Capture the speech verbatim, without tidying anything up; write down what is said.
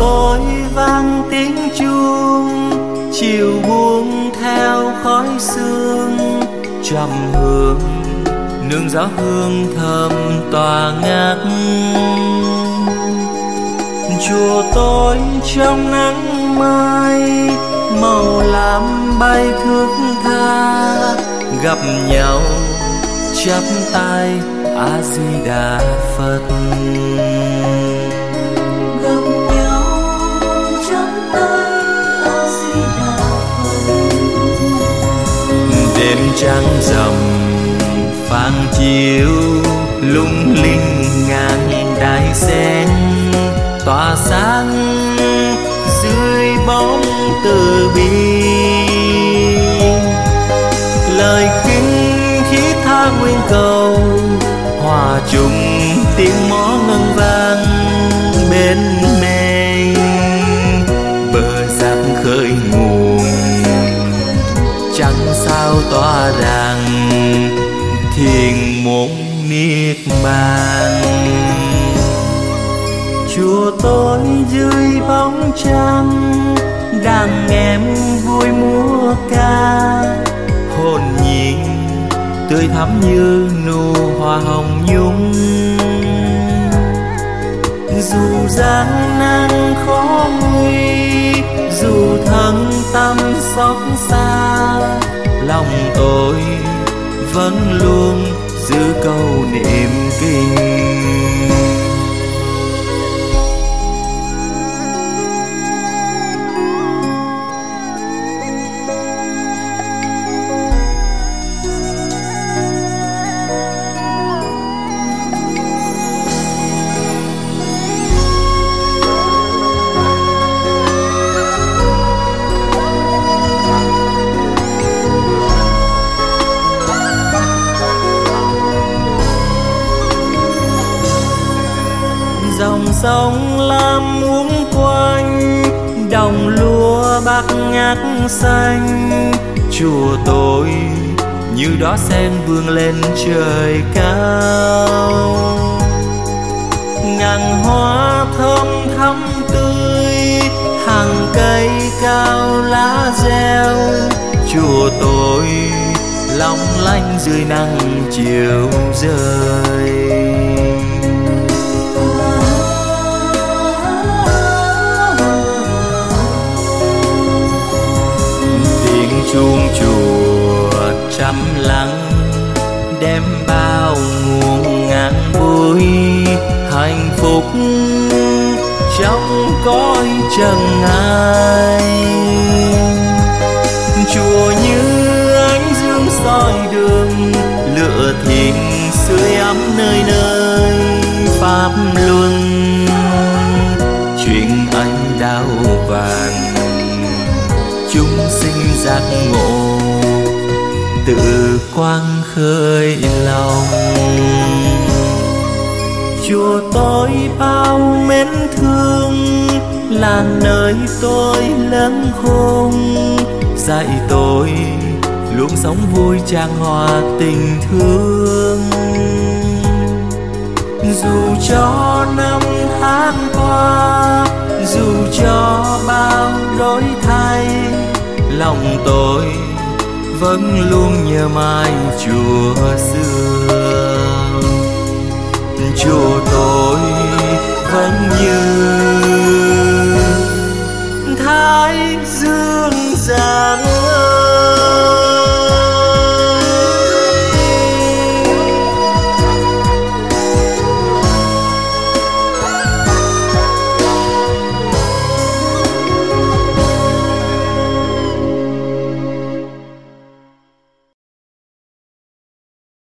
tối vang tiếng chuông, chiều buông theo khói sương, trầm hương nương gió hương thơm tỏa ngát. Chùa tối trong nắng mai, màu lam bay thước tha, gặp nhau chắp tay A Di Đà Phật. Gặp nhau chắp tay A Di Đà Phật. Đêm trăng rằm phang chiếu lung linh ngàn đài sen, tỏa sáng dưới bóng từ bi. Lời kinh khí tha nguyên cầu, hòa chung tiếng mõ ngân vang bên mênh. Bờ giặc khơi nguồn trăng sao tỏa ràng, thiền môn niết bàn. Chùa tối dưới bóng trăng, đàn em vui múa ca, hồn nhiên tươi thắm như nụ hoa hồng nhung. Dù gian nan khó nguy, dù thân tâm xót xa, lòng tôi vẫn luôn giữ câu niệm kinh. Dòng sông lam uốn quanh, đồng lúa bạc ngát xanh. Chùa tôi như đóa sen vươn lên trời cao, ngàn hoa thơm thắm tươi, hàng cây cao lá reo. Chùa tôi long lanh dưới nắng chiều rơi. Chuông chùa trăm lắng, đem bao nguồn ngàn vui hạnh phúc trong cõi trần ai. Chùa như ánh dương soi đường, lửa thiêng sưởi ấm nơi nơi pháp luân. Chuyện anh đau vàng chúng sinh giác ngộ, tự quang khơi lòng. Chùa tôi bao mến thương, là nơi tôi lớn khôn, dạy tôi luôn sống vui chan hòa tình thương. Dù cho năm tháng qua, dù cho bao đổi thay, lòng tôi vẫn luôn nhớ mãi chùa xưa. Chùa tôi vẫn như thái